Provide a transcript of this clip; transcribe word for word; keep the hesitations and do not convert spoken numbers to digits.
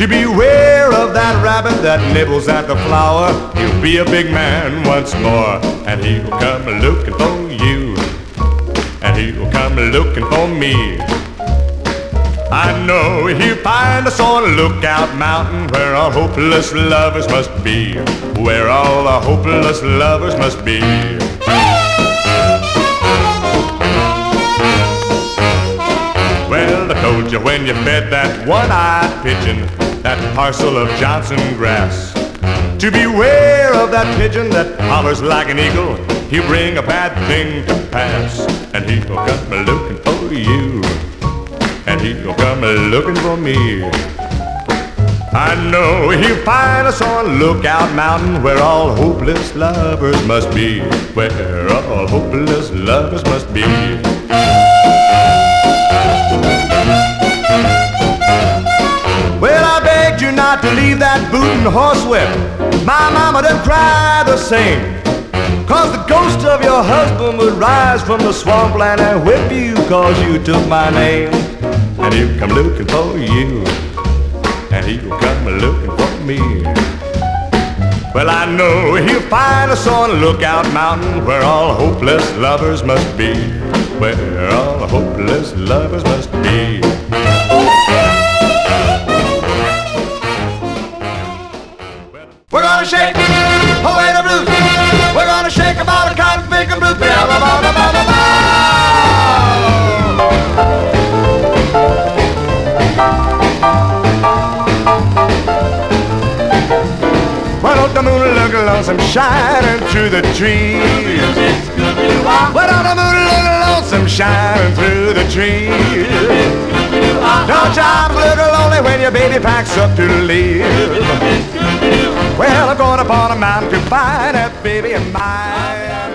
To beware of that rabbit that nibbles at the flower. He'll be a big man once more, and he'll come looking for you, and he'll come looking for me. I know he'll find us on Lookout Mountain, where all hopeless lovers must be, where all the hopeless lovers must be. Well, I told you when you fed that one-eyed pigeon that parcel of Johnson grass, to beware of that pigeon that hollers like an eagle. He'll bring a bad thing to pass, and he'll come looking for you, and he'll come looking for me. I know he'll find us on Lookout Mountain, where all hopeless lovers must be, where all hopeless lovers must be. Well, I begged you not to leave that bootin' horsewhip. My mama done cry the same, 'cause the ghost of your husband would rise from the swampland and whip you 'cause you took my name. And he'll come looking for you, and he'll come looking for me. Well, I know he'll find us on Lookout Mountain, where all hopeless lovers must be, where all hopeless lovers must be. We're gonna shake away the blues. We're gonna shake about a cotton pickin' blues. Why don't the moon look lonesome shining through the trees? Why don't the moon look lonesome shining through the trees? Don't you look lonely when your baby packs up to leave? Well, I'm going up on a mountain to find that baby of mine.